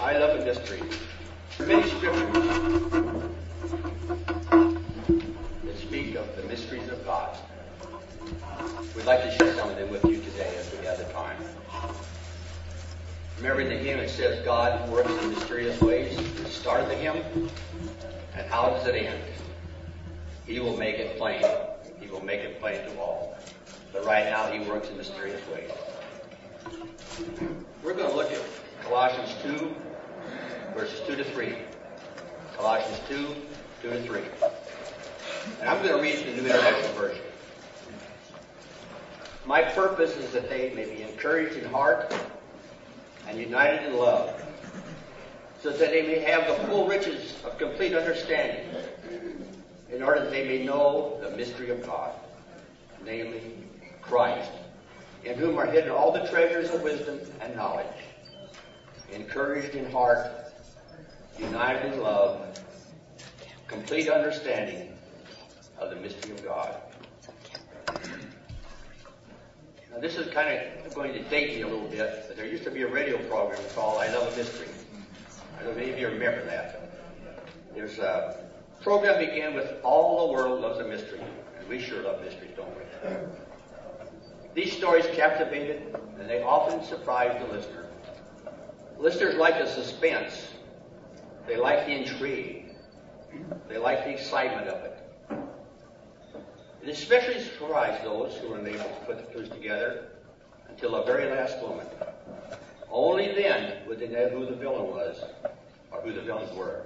I love a mystery. Many scriptures that speak of the mysteries of God. We'd like to share some of them with you today as we have the time. Remember in the hymn it says God works in mysterious ways. It started the hymn, and how does it end? He will make it plain. He will make it plain to all. But right now he works in mysterious ways. We're going to look at Colossians 2, verses 2 to 3. Colossians 2, 2 to 3. And I'm going to read the New International Version. My purpose is that they may be encouraged in heart and united in love, so that they may have the full riches of complete understanding, in order that they may know the mystery of God, namely Christ, in whom are hidden all the treasures of wisdom and knowledge, encouraged in heart, united in love, complete understanding of the mystery of God. Now this is kind of going to date me a little bit, but there used to be a radio program called I Love a Mystery. I don't know if any of you remember that. There's a program began with All the World Loves a Mystery, and we sure love mysteries, don't we? These stories captivated, and they often surprised the listener. Listeners like the suspense. They like the intrigue. They like the excitement of it. It especially surprised those who were unable to put the clues together until the very last moment. Only then would they know who the villain was, or who the villains were.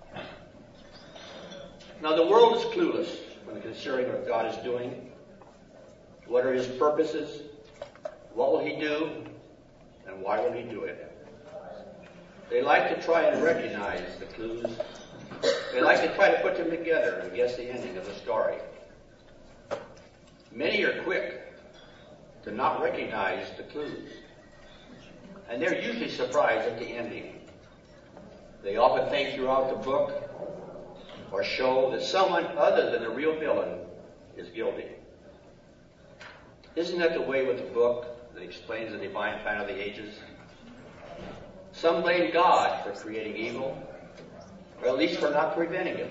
Now the world is clueless when considering what God is doing. What are his purposes? What will he do? And why will he do it? They like to try and recognize the clues. They like to try to put them together and guess the ending of the story. Many are quick to not recognize the clues. And they're usually surprised at the ending. They often think throughout the book or show that someone other than the real villain is guilty. Isn't that the way with the book that explains the divine plan of the ages? Some blame God for creating evil, or at least for not preventing it.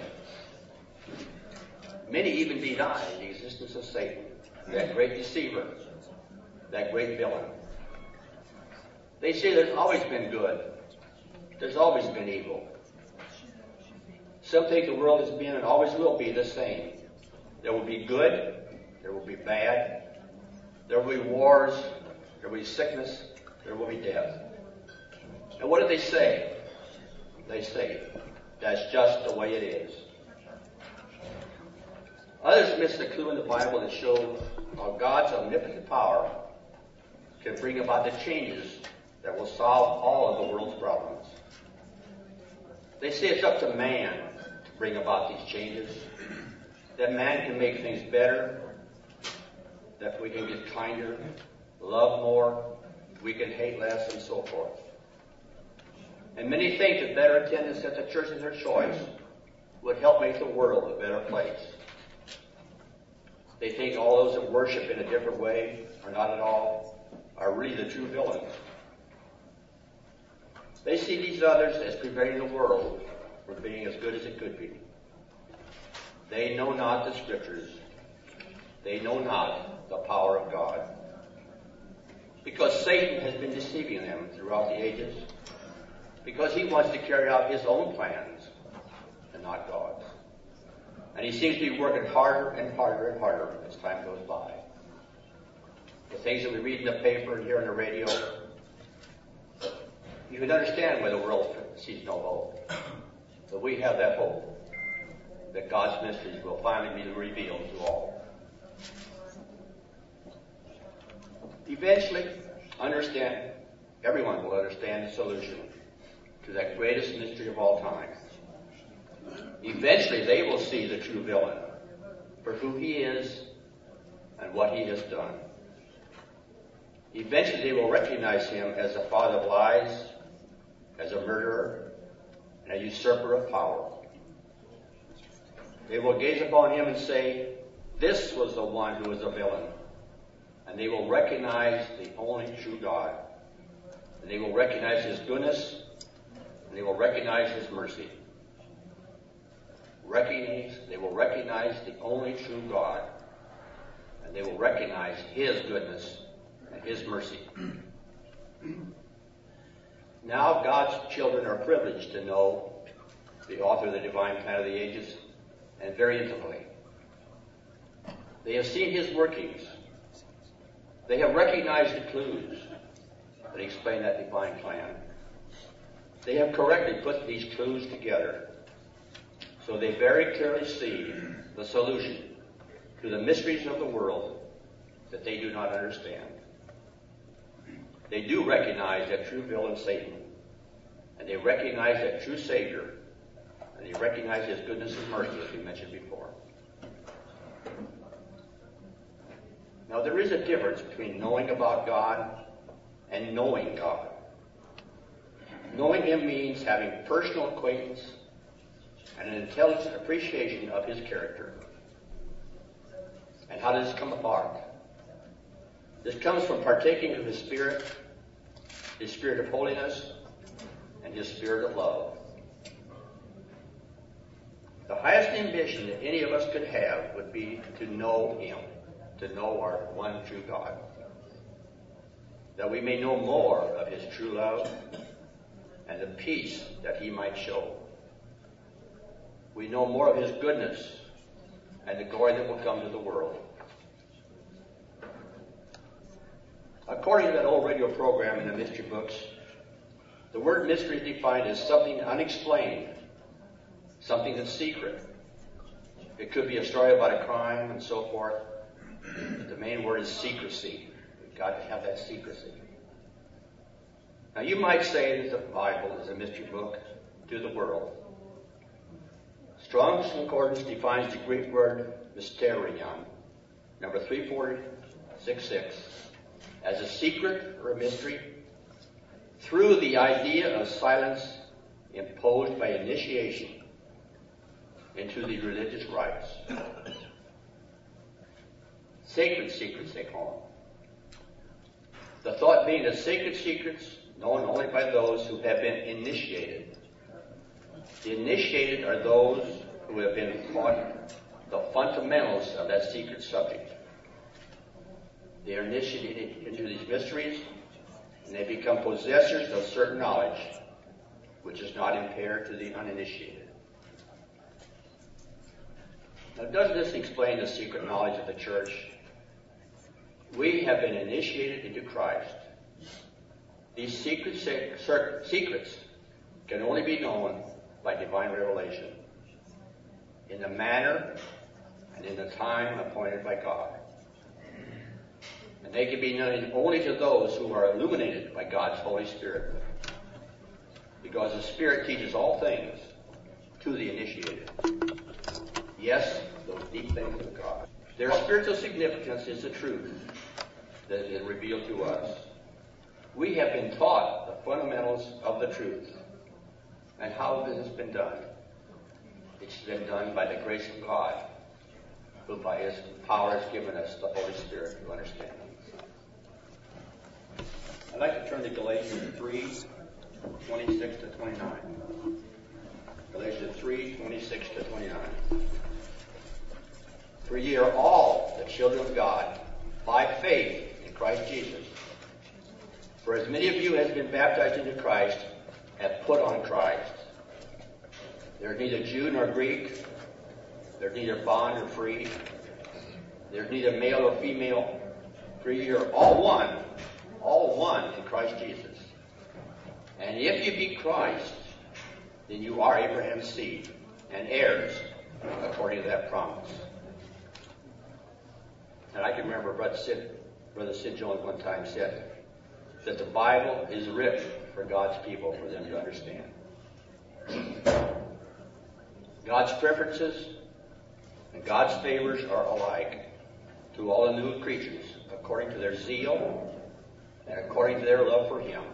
Many even deny the existence of Satan, that great deceiver, that great villain. They say there's always been good. There's always been evil. Some think the world has been and always will be the same. There will be good. There will be bad. There will be wars. There will be sickness. There will be death. And what do they say? They say, that's just the way it is. Others miss the clue in the Bible that shows how God's omnipotent power can bring about the changes that will solve all of the world's problems. They say it's up to man to bring about these changes, that man can make things better, that we can get kinder, love more, we can hate less, and so forth. And many think that better attendance at the church of their choice would help make the world a better place. They think all those that worship in a different way, or not at all, are really the true villains. They see these others as preventing the world from being as good as it could be. They know not the Scriptures. They know not the power of God. Because Satan has been deceiving them throughout the ages. Because he wants to carry out his own plans and not God's. And he seems to be working harder and harder and harder as time goes by. The things that we read in the paper and hear on the radio, you can understand why the world sees no hope. But we have that hope that God's mysteries will finally be revealed to all. Eventually, everyone will understand the solution to that greatest mystery of all time. Eventually, they will see the true villain for who he is and what he has done. Eventually, they will recognize him as the father of lies, as a murderer, and a usurper of power. They will gaze upon him and say, this was the one who was a villain. And they will recognize the only true God. And they will recognize his goodness will recognize His mercy. They will recognize the only true God. And they will recognize His goodness and His mercy. Now God's children are privileged to know the author of the divine plan of the ages, and very intimately. They have seen His workings. They have recognized the clues that explain that divine plan. They have correctly put these clues together, so they very clearly see the solution to the mysteries of the world that they do not understand. They do recognize that true villain Satan, and they recognize that true Savior, and they recognize His goodness and mercy, as we mentioned before. Now, there is a difference between knowing about God and knowing God. Knowing Him means having personal acquaintance and an intelligent appreciation of His character. And how does this come about? This comes from partaking of His Spirit of holiness, and His Spirit of love. The highest ambition that any of us could have would be to know Him, to know our one true God, that we may know more of His true love and the peace that He might show. We know more of His goodness and the glory that will come to the world. According to that old radio program in the mystery books, the word mystery is defined as something unexplained, something that's secret. It could be a story about a crime and so forth. But the main word is secrecy. We've got to have that secrecy. Now, you might say that the Bible is a mystery book to the world. Strong's Concordance defines the Greek word mysterion, number 3466, as a secret or a mystery through the idea of silence imposed by initiation into the religious rites. Sacred secrets, they call them. The thought being that sacred secrets known only by those who have been initiated. The initiated are those who have been taught the fundamentals of that secret subject. They are initiated into these mysteries, and they become possessors of certain knowledge, which is not impaired to the uninitiated. Now, doesn't this explain the secret knowledge of the church? We have been initiated into Christ. These secrets can only be known by divine revelation, in the manner and in the time appointed by God. And they can be known only to those who are illuminated by God's Holy Spirit, because the Spirit teaches all things to the initiated. Yes, those deep things of God. Their spiritual significance is the truth that is revealed to us. We have been taught the fundamentals of the truth. And how has this been done? It's been done by the grace of God, who by His power has given us the Holy Spirit to understand. I'd like to turn to Galatians 3:26 to 29. Galatians 3:26 to 29. For ye are all the children of God by faith in Christ Jesus. For as many of you as have been baptized into Christ have put on Christ. There is neither Jew nor Greek. There is neither bond or free. There is neither male or female. For ye are all one in Christ Jesus. And if you be Christ, then you are Abraham's seed and heirs according to that promise. And I can remember Brother Sid Jones one time said that the Bible is written for God's people, for them to understand. God's preferences and God's favors are alike to all the new creatures, according to their zeal and according to their love for Him.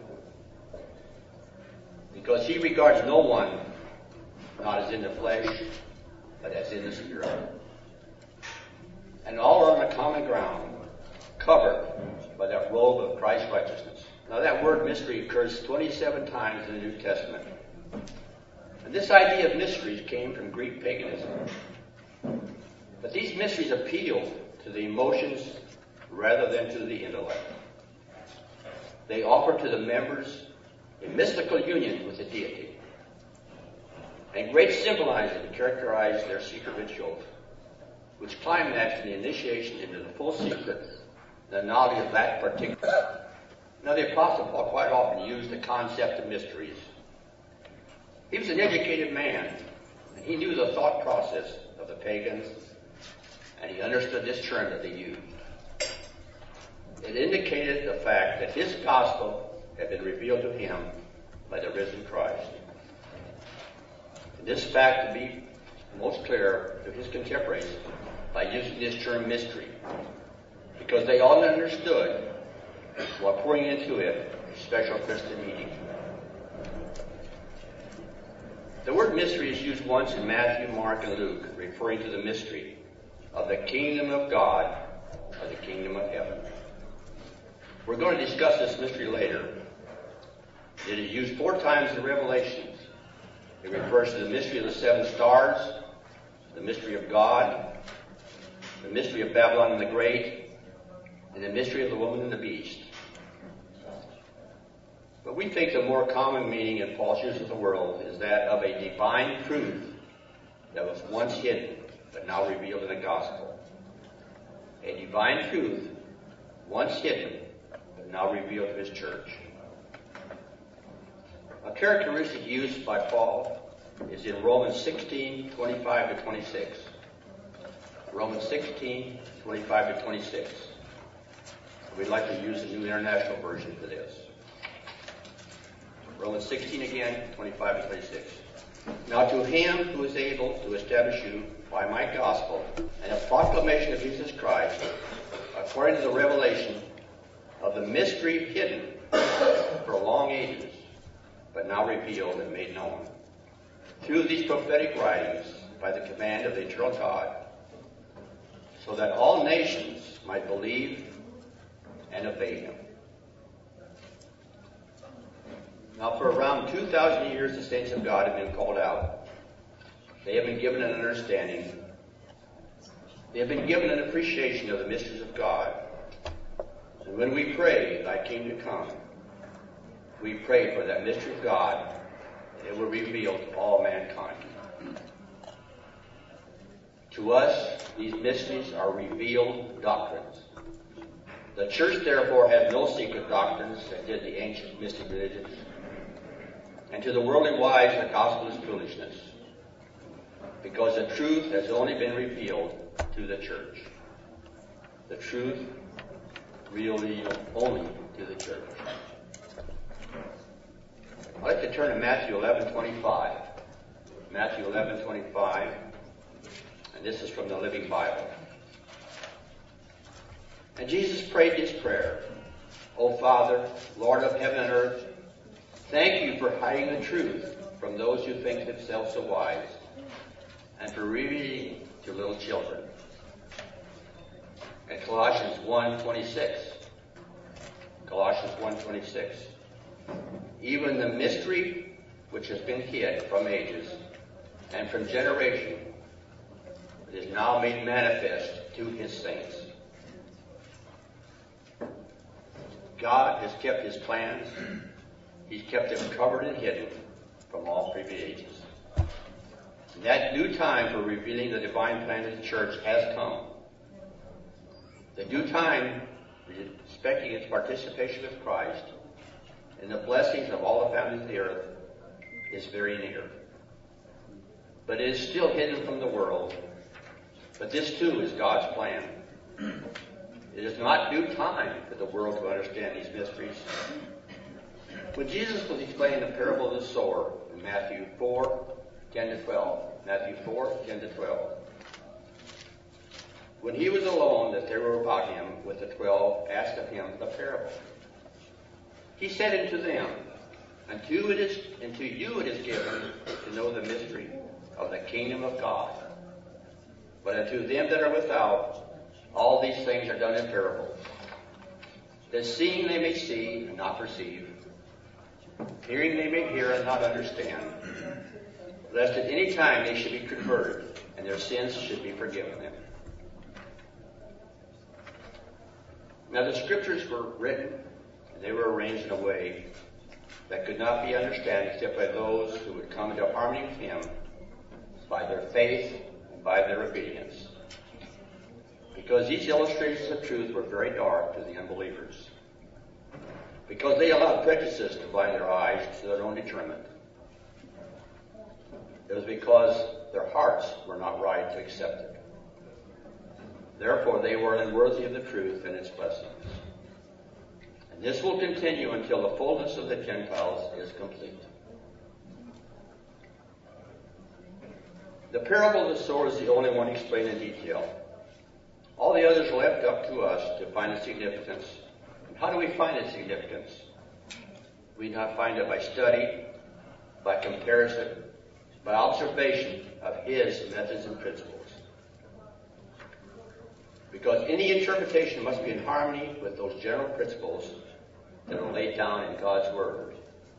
Because He regards no one not as in the flesh, but as in the Spirit. And all are on a common ground, covered by that robe of Christ's righteousness. Now that word mystery occurs 27 times in the New Testament. And this idea of mysteries came from Greek paganism. But these mysteries appeal to the emotions rather than to the intellect. They offer to the members a mystical union with the deity. And great symbolizing characterized their secret rituals, which climaxed in the initiation into the full secret, the knowledge of that particular. Now, the Apostle Paul quite often used the concept of mysteries. He was an educated man, and he knew the thought process of the pagans, and he understood this term that they used. It indicated the fact that his gospel had been revealed to him by the risen Christ. And this fact would be most clear to his contemporaries by using this term mystery, because they all understood while pouring into it a special Christian meaning. The word mystery is used once in Matthew, Mark, and Luke, referring to the mystery of the kingdom of God or the kingdom of heaven. We're going to discuss this mystery later. It is used 4 times in Revelations. It refers to the mystery of the 7 stars, the mystery of God, the mystery of Babylon the Great, and the mystery of the woman and the beast. But we think the more common meaning in Paul's use of the word is that of a divine truth that was once hidden but now revealed in the gospel. A divine truth once hidden but now revealed to his church. A characteristic used by Paul is in Romans 16:25-26. Romans 16:25-26. We'd like to use the New International Version for this. Romans 16 again, 25-26. Now to him who is able to establish you by my gospel and a proclamation of Jesus Christ, according to the revelation of the mystery hidden for long ages, but now revealed and made known, through these prophetic writings by the command of the eternal God, so that all nations might believe and obey him. Now, for around 2,000 years, the saints of God have been called out. They have been given an understanding. They have been given an appreciation of the mysteries of God. And when we pray, thy kingdom come, we pray for that mystery of God, and it will reveal to all mankind. To us, these mysteries are revealed doctrines. The church, therefore, has no secret doctrines that did the ancient mystic religions. And to the worldly wise, the gospel is foolishness, because the truth has only been revealed to the church. The truth really only to the church. I'd like to turn to Matthew 11:25. Matthew 11:25, and this is from the Living Bible. And Jesus prayed this prayer: O Father, Lord of heaven and earth, thank you for hiding the truth from those who think themselves so wise, and for revealing to little children. And Colossians 1:26. Colossians 1:26. Even the mystery which has been hid from ages and from generation is now made manifest to his saints. God has kept his plans. He's kept them covered and hidden from all previous ages. And that due time for revealing the divine plan of the church has come. The due time, respecting its participation with Christ and the blessings of all the families of the earth, is very near. But it is still hidden from the world. But this too is God's plan. It is not due time for the world to understand these mysteries. When Jesus was explaining the parable of the sower in Matthew 4:10-12, Matthew 4:10-12, when he was alone, that they were about him with the 12, asked of him the parable. He said unto them, Unto you it is given to know the mystery of the kingdom of God. But unto them that are without, all these things are done in parables, that seeing they may see and not perceive, Hearing they may hear and not understand, lest at any time they should be converted, and their sins should be forgiven them. Now the scriptures were written, and they were arranged in a way that could not be understood except by those who would come into harmony with him by their faith and by their obedience. Because these illustrations of truth were very dark to the unbelievers. Because they allowed prejudices to blind their eyes to their own detriment. It was because their hearts were not right to accept it. Therefore, they were unworthy of the truth and its blessings. And this will continue until the fullness of the Gentiles is complete. The parable of the sower is the only one explained in detail. All the others are left up to us to find its significance. And how do we find its significance? We not find it by study, by comparison, by observation of his methods and principles. Because any interpretation must be in harmony with those general principles that are laid down in God's Word.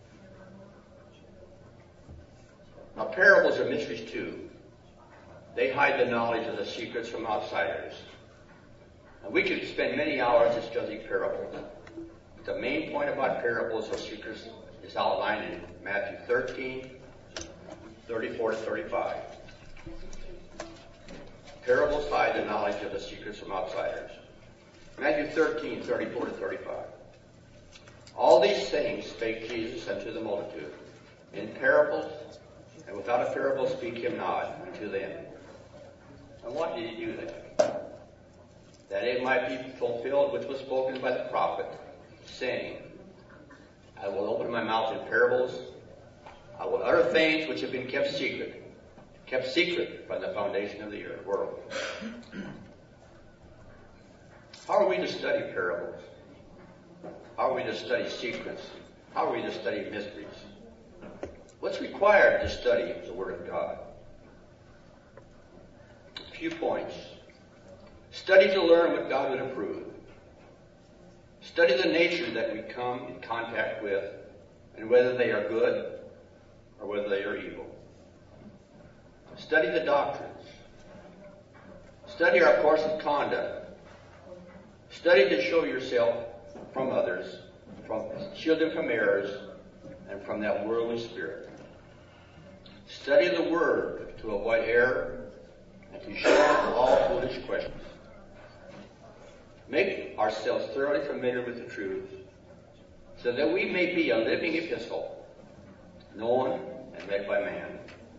Now, parables are mysteries too. They hide the knowledge of the secrets from outsiders. And we could spend many hours discussing parables. The main point about parables or secrets is outlined in Matthew 13, 34 to 35. Parables hide the knowledge of the secrets from outsiders. Matthew 13, 34 to 35. All these things spake Jesus unto the multitude, in parables, and without a parable speak him not unto them. And why did he do that? That it might be fulfilled which was spoken by the prophet, saying, I will open my mouth in parables, I will utter things which have been kept secret by the foundation of the world. How are we to study parables? How are we to study secrets? How are we to study mysteries? What's required to study the Word of God? A few points. Study to learn what God would approve. Study the nature that we come in contact with and whether they are good or whether they are evil. Study the doctrines. Study our course of conduct. Study to show yourself from others, shield them from errors, and from that worldly spirit. Study the Word to avoid error and to shun all foolish questions. Make ourselves thoroughly familiar with the truth so that we may be a living epistle, known and read by man.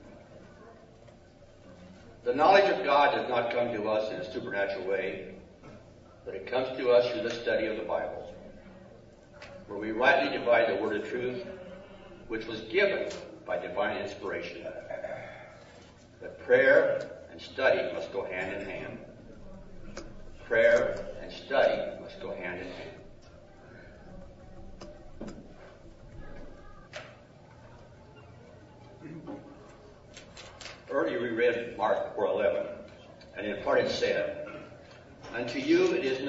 The knowledge of God does not come to us in a supernatural way, but it comes to us through the study of the Bible, where we rightly divide the word of truth, which was given by divine inspiration. But prayer and study must go hand in hand. Prayer and study must go hand in hand. Earlier we read Mark 4:11, and in part it said, unto you it is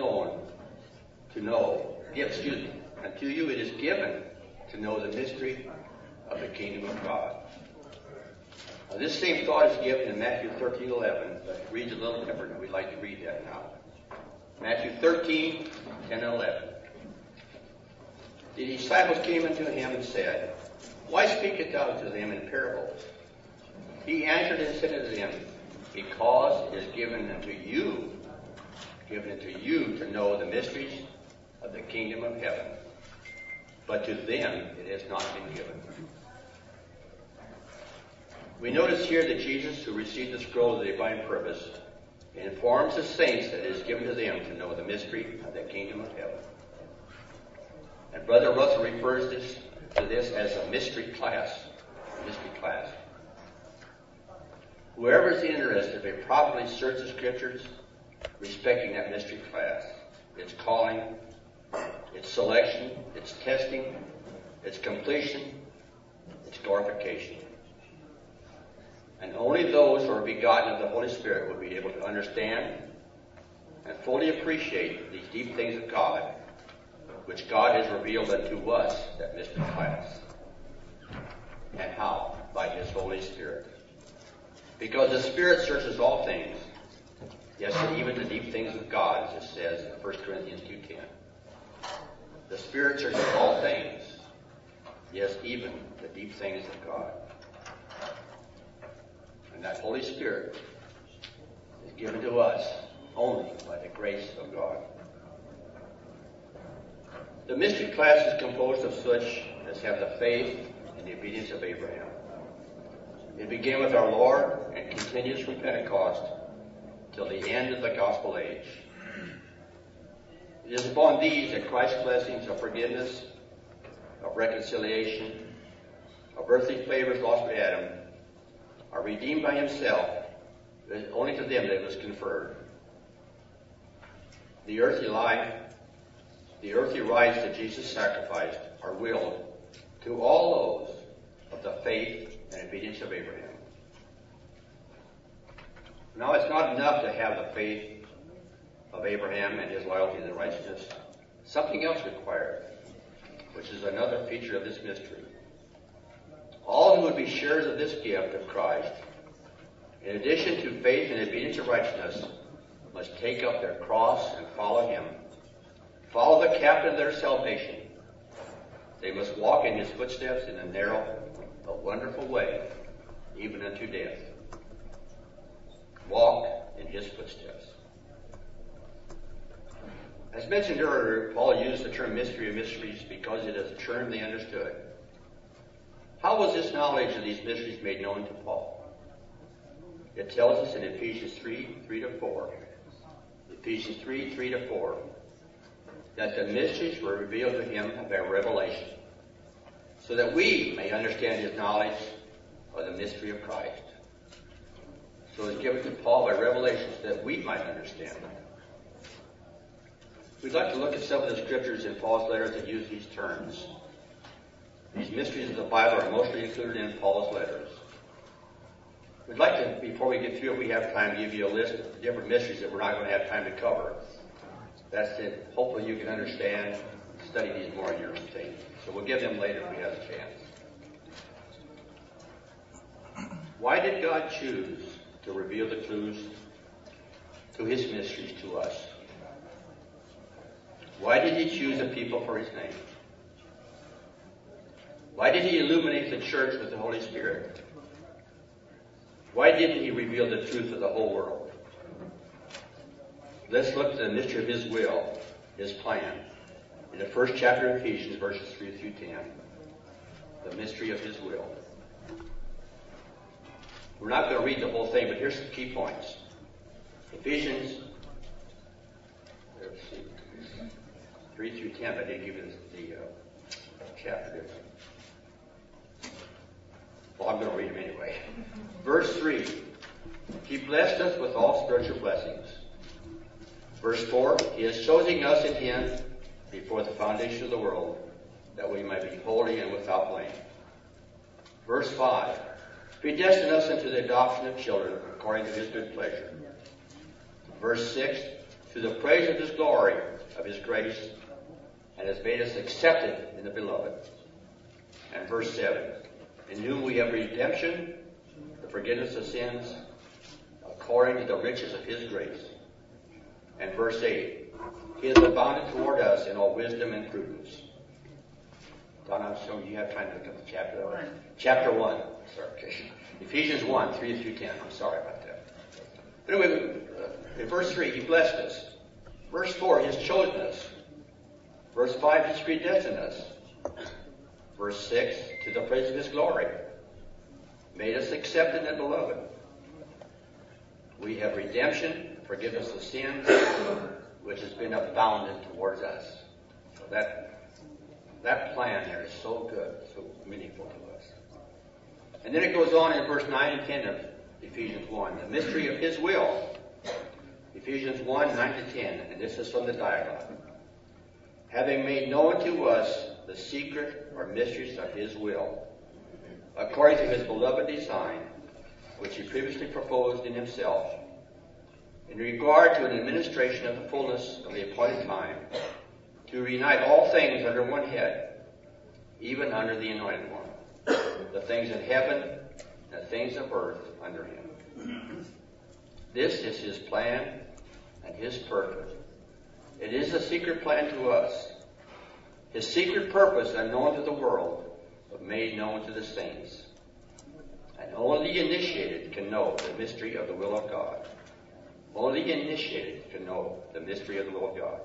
unto you it is given to know the mystery of the kingdom of God. Now, this same thought is given in Matthew 13:11, but it reads a little different, and we'd like to read that now. Matthew 13, 10 and 11. The disciples came unto him and said, why speakest thou to them in parables? He answered and said unto them, because it is given unto you to know the mysteries of the kingdom of heaven. But to them it has not been given. We notice here that Jesus, who received the scroll of the divine purpose, informs the saints that it is given to them to know the mystery of the kingdom of heaven. And Brother Russell refers to this as a mystery class. Whoever is interested may probably search the scriptures respecting that mystery class, its calling, its selection, its testing, its completion, its glorification. And only those who are begotten of the Holy Spirit will be able to understand and fully appreciate these deep things of God, which God has revealed unto us, that mystery class. And how? By His Holy Spirit. Because the Spirit searches all things, yes, even the deep things of God, as it says in 1 Corinthians 2:10. The Spirit searches all things, yes, even the deep things of God. And that Holy Spirit is given to us only by the grace of God. The mystery class is composed of such as have the faith and the obedience of Abraham. It began with our Lord and continues from Pentecost till the end of the gospel age. It is upon these that Christ's blessings of forgiveness, of reconciliation, of earthly favors lost by Adam, are redeemed by Himself. It is only to them that it was conferred. The earthly life, the earthly rights that Jesus sacrificed are willed to all those of the faith and obedience of Abraham. Now, it's not enough to have the faith of Abraham and his loyalty and righteousness. Something else required, which is another feature of this mystery. All who would be sharers of this gift of Christ, in addition to faith and obedience of righteousness, must take up their cross and follow Him. Follow the captain of their salvation. They must walk in His footsteps in a narrow but wonderful way, even unto death. Walk in His footsteps. As mentioned earlier, Paul used the term mystery of mysteries because it is a term they understood. How was this knowledge of these mysteries made known to Paul? It tells us in Ephesians 3:3-4. Ephesians 3:3-4. That the mysteries were revealed to him by revelation, so that we may understand his knowledge of the mystery of Christ. So it's given to Paul by revelation so that we might understand them. We'd like to look at some of the scriptures in Paul's letters that use these terms. These mysteries of the Bible are mostly included in Paul's letters. We'd like to, before we get through it, we have time to give you a list of different mysteries that we're not going to have time to cover. That's it. Hopefully you can understand, study these more in your own thing. So we'll give them later if we have a chance. Why did God choose to reveal the clues to His mysteries to us? Why did He choose a people for His name? Why did He illuminate the church with the Holy Spirit? Why didn't He reveal the truth to the whole world? Let's look at the mystery of His will, His plan, in the first chapter of Ephesians, verses 3-10. The mystery of His will. We're not going to read the whole thing, but here's some key points. Ephesians 3-10, but I didn't give you the chapter. Well, I'm going to read them anyway. Verse 3, He blessed us with all spiritual blessings. Verse 4, He has chosen us in Him before the foundation of the world, that we might be holy and without blame. Verse 5, predestined us into the adoption of children according to His good pleasure. Verse 6, to the praise of His glory, of His grace, and has made us accepted in the Beloved. And verse 7, in whom we have redemption, the forgiveness of sins, according to the riches of His grace. And verse 8, He has abounded toward us in all wisdom and prudence. Don, I'm assuming you have time to look at the chapter 1. Chapter 1. Sorry, okay. Ephesians 1, 3-10. I'm sorry about that. But anyway, in verse 3, He blessed us. Verse 4, He has chosen us. Verse 5, He's predestined us. Verse 6, to the praise of His glory, made us accepted and beloved. We have redemption, forgiveness of sins, which has been abounded towards us. So that plan there is so good, so meaningful to us. And then it goes on in verse 9 and 10 of Ephesians 1, the mystery of His will. Ephesians 1, 9-10, and this is from the dialogue. Having made known to us the secret or mysteries of His will, according to His beloved design, which He previously proposed in Himself, in regard to an administration of the fullness of the appointed time, to reunite all things under one head, even under the Anointed One, the things in heaven and the things of earth under him. This is his plan and his purpose. It is a secret plan to us. His secret purpose unknown to the world, but made known to the saints. And only the initiated can know the mystery of the will of God. Only the initiated can know the mystery of the will of God.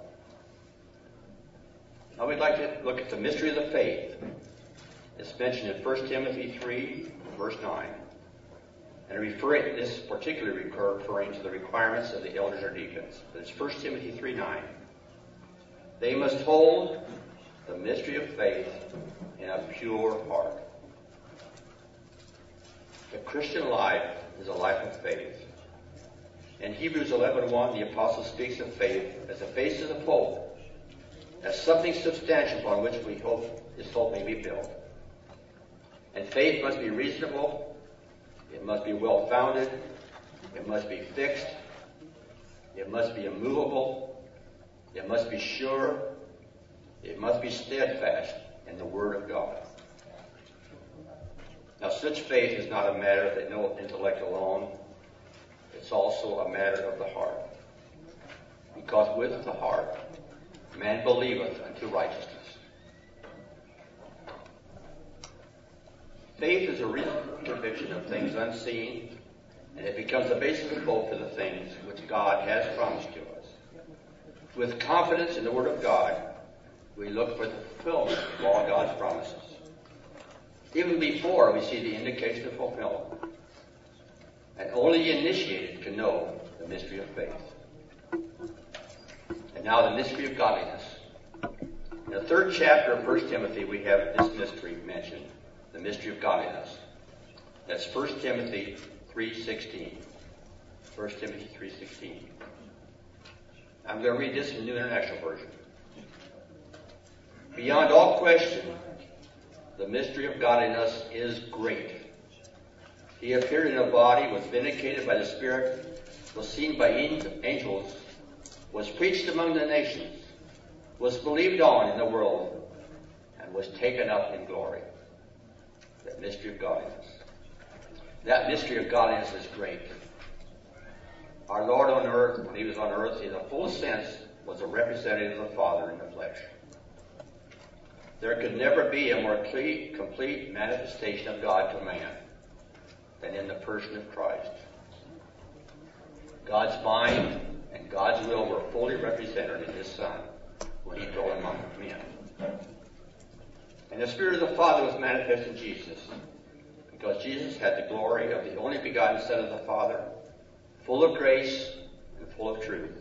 Now we'd like to look at the mystery of the faith. It's mentioned in 1 Timothy 3, verse 9. And this particularly referring to the requirements of the elders or deacons. But it's 1 Timothy 3, 9. They must hold the mystery of faith in a pure heart. The Christian life is a life of faith. In Hebrews 11:1, the apostle speaks of faith as the basis of hope, as something substantial upon which his hope may be built. And faith must be reasonable, it must be well-founded, it must be fixed, it must be immovable, it must be sure, it must be steadfast in the Word of God. Now, such faith is not a matter of the intellect alone. It's also a matter of the heart. Because with the heart, man believeth unto righteousness. Faith is a real conviction of things unseen, and it becomes the basis of hope for the things which God has promised to us. With confidence in the Word of God, we look for the fulfillment of all God's promises. Even before we see the indication of fulfillment. And only the initiated can know the mystery of faith. And now the mystery of godliness. In the 3rd chapter of 1 Timothy, we have this mystery mentioned, the mystery of godliness. That's 1 Timothy 3:16. 1 Timothy 3:16. I'm going to read this in the New International Version. Beyond all question, the mystery of godliness is great. He appeared in a body, was vindicated by the Spirit, was seen by angels, was preached among the nations, was believed on in the world, and was taken up in glory. That mystery of godliness. That mystery of godliness is great. Our Lord on earth, when he was on earth, in the full sense, was a representative of the Father in the flesh. There could never be a more complete manifestation of God to man than in the person of Christ. God's mind and God's will were fully represented in his Son when he dwelt among men. And the Spirit of the Father was manifest in Jesus, because Jesus had the glory of the only begotten Son of the Father, full of grace and full of truth.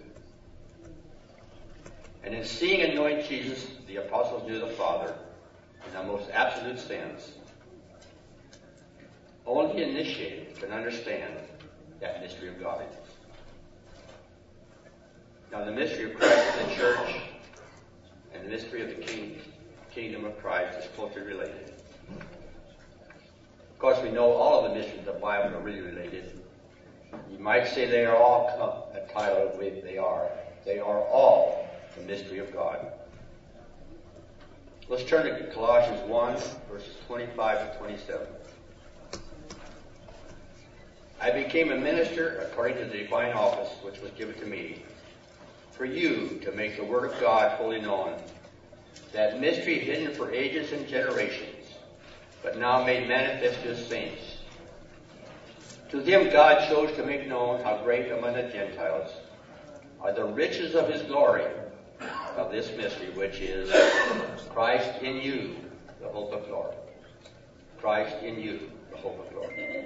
And in seeing and knowing Jesus, the apostles knew the Father in the most absolute sense. Only the initiated can understand that mystery of godliness. Now, the mystery of Christ in the church and the mystery of the kingdom of Christ is closely related. Of course, we know all of the mysteries of the Bible are really related. You might say they are all a title of which they are. They are all the mystery of God. Let's turn to Colossians 1, verses 25 to 27. I became a minister according to the divine office which was given to me, for you to make the word of God fully known, that mystery hidden for ages and generations, but now made manifest to his saints. To them God chose to make known how great among the Gentiles are the riches of his glory, of this mystery, which is Christ in you, the hope of glory. Christ in you, the hope of glory.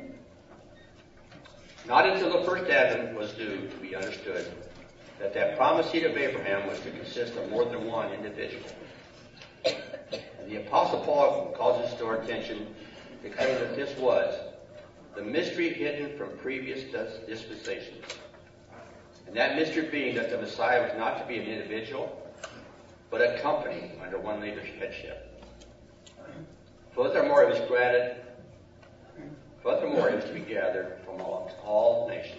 Not until the first advent was due to be understood that promised seed of Abraham was to consist of more than one individual. And the Apostle Paul calls this to our attention, declaring that this was the mystery hidden from previous dispensations. And that mystery being that the Messiah was not to be an individual, but a company under one leader's headship. Furthermore, it was to be gathered from amongst all nations.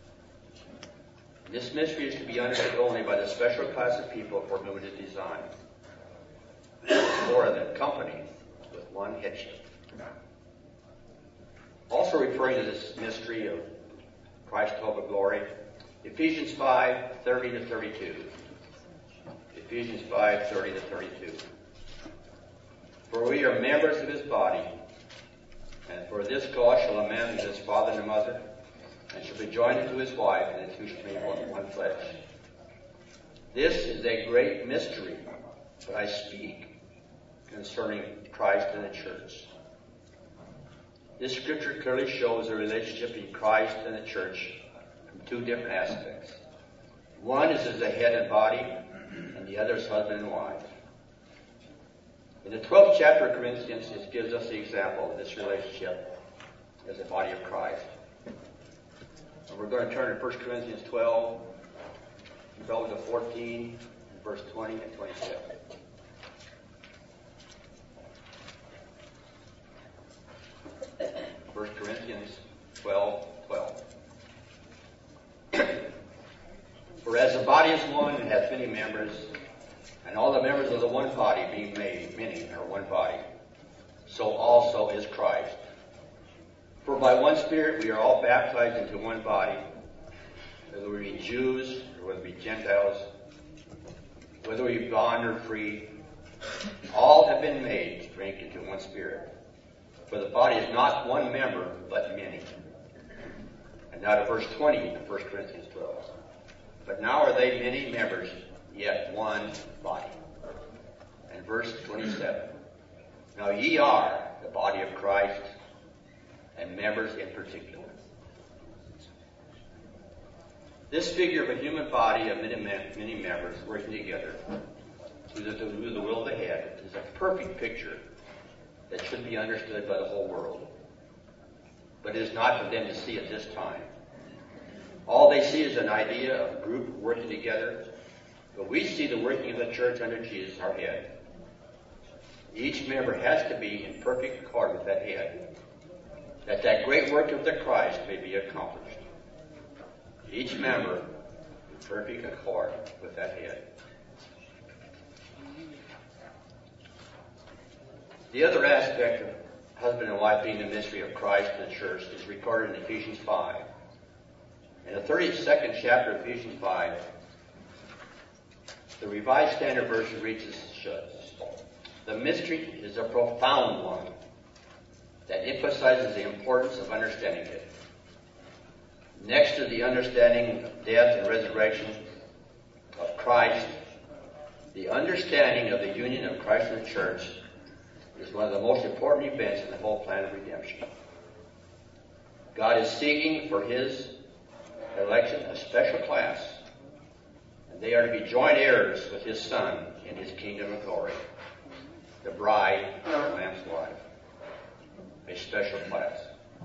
This mystery is to be understood only by the special class of people for whom it is designed. Or the company with one headship. Also referring to this mystery of Christ's hope of glory, Ephesians 5:30 to 32. Ephesians 5:30 to 32. For we are members of his body, and for this cause shall a man leave his father and mother, and shall be joined unto his wife, and the two shall be one flesh. This is a great mystery, but I speak concerning Christ and the church. This scripture clearly shows the relationship between Christ and the church from two different aspects. One is as a head and body, and the other is husband and wife. In the 12th chapter of Corinthians, it gives us the example of this relationship as a body of Christ. And we're going to turn to 1 Corinthians 12 to 14, verse 20 and 27. First Corinthians 12:12. For as the body is one and hath many members, and all the members of the one body being made many are one body, so also is Christ. For by one Spirit we are all baptized into one body, whether we be Jews or whether we be Gentiles, whether we be bond or free, all have been made to drink into one Spirit. For the body is not one member, but many. And now to verse 20 of 1 Corinthians 12. But now are they many members, yet one body. And verse 27. Now ye are the body of Christ, and members in particular. This figure of a human body of many members working together through the will of the head is a perfect picture that should be understood by the whole world. But it is not for them to see at this time. All they see is an idea of a group working together, but we see the working of the church under Jesus, our head. Each member has to be in perfect accord with that head, that great work of the Christ may be accomplished. Each member in perfect accord with that head. The other aspect of husband and wife being the mystery of Christ and the church is recorded in Ephesians 5. In the 32nd chapter of Ephesians 5, the Revised Standard Version reads as such. The mystery is a profound one that emphasizes the importance of understanding it. Next to the understanding of death and resurrection of Christ, the understanding of the union of Christ and the church is one of the most important events in the whole plan of redemption. God is seeking for his election a special class, and they are to be joint heirs with his Son in his kingdom of glory, the bride of the Lamb's wife, a special class.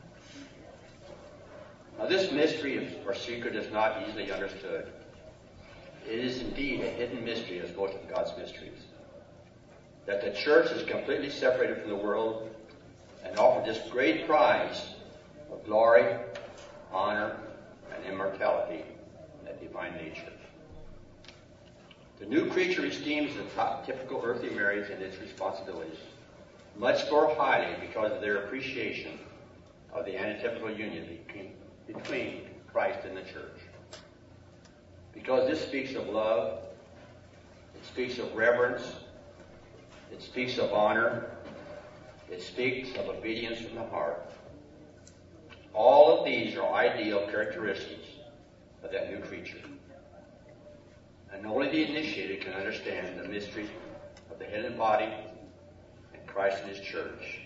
Now this mystery or secret is not easily understood. It is indeed a hidden mystery as most of God's mysteries. That the church is completely separated from the world and offered this great prize of glory, honor, and immortality in that divine nature. The new creature esteems the typical earthly marriage and its responsibilities much more highly because of their appreciation of the antitypical union between Christ and the church. Because this speaks of love, it speaks of reverence, it speaks of honor, it speaks of obedience from the heart. All of these are ideal characteristics of that new creature. And only the initiated can understand the mystery of the head and body and Christ and his church.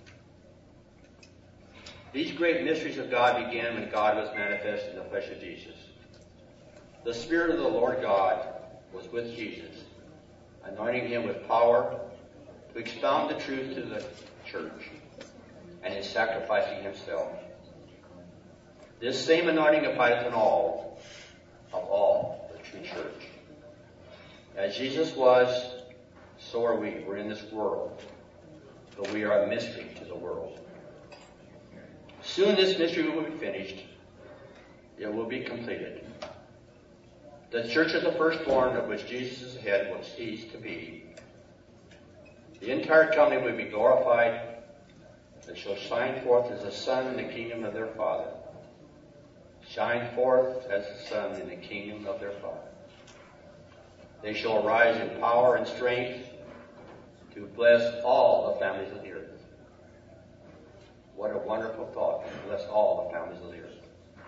These great mysteries of God began when God was manifest in the flesh of Jesus. The Spirit of the Lord God was with Jesus, anointing him with power to expound the truth to the church and in sacrificing himself. This same anointing abideth in all, the true church. As Jesus was, so are we. We're in this world, but we are a mystery to the world. Soon this mystery will be finished. It will be completed. The church of the firstborn, of which Jesus is the head, will cease to be. The entire company will be glorified, that shall shine forth as a sun in the kingdom of their Father. Shine forth as the sun in the kingdom of their Father. They shall arise in power and strength to bless all the families of the earth. What a wonderful thought, to bless all the families of the earth.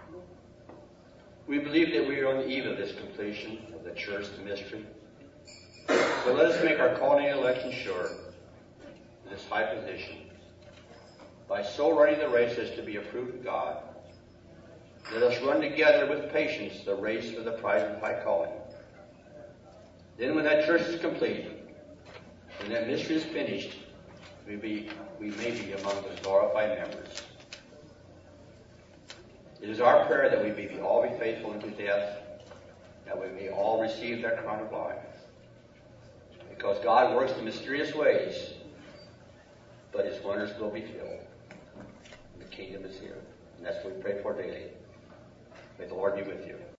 We believe that we are on the eve of this completion of the church mystery. So let us make our calling and election sure in this high position by so running the race as to be approved of God. Let us run together with patience the race for the prize of high calling. Then when that church is complete, when that mystery is finished, we may be among the glorified members. It is our prayer that we may all be faithful unto death, that we may all receive that crown of life. Because God works in mysterious ways, but His wonders will be filled. The kingdom is here. And that's what we pray for daily. May the Lord be with you.